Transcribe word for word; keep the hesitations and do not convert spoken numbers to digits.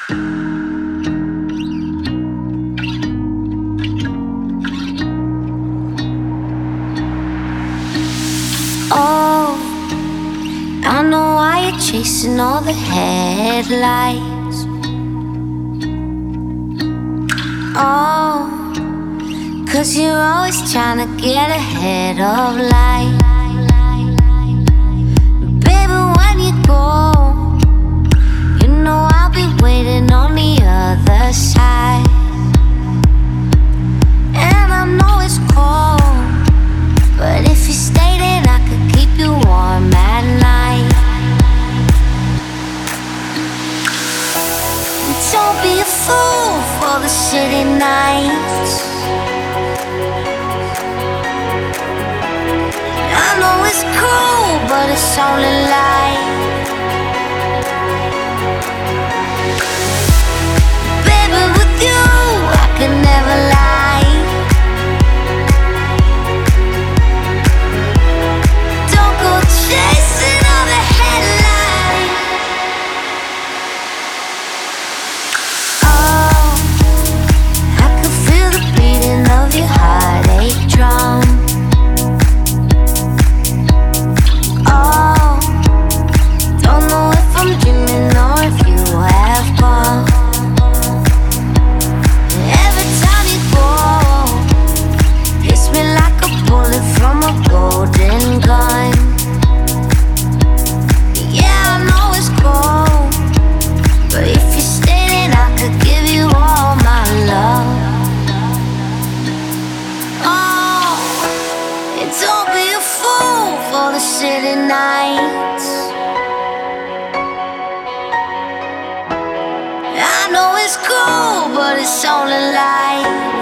Oh, I know why you're chasing all the headlights. Oh, 'cause you're always trying to get ahead of life. Baby, when you go, you know I'll be waiting on the other side. And I know it's cold, but if you stay, then I could keep you warm at night. Don't be a fool for the city nights. I know it's cool, but it's only light. Baby, with you, I could never lie. Don't go chasing all the headlights. Oh, I could feel the beating of your heartache drum. Oh, don't know if I'm dreaming or if you have gone. Every time you go, hits me like a bullet from a golden gun. Yeah, I know it's cold, but if you stay, then I could give you all my love. Oh, and don't be a fool for the city nights. I know it's cool, but it's only light.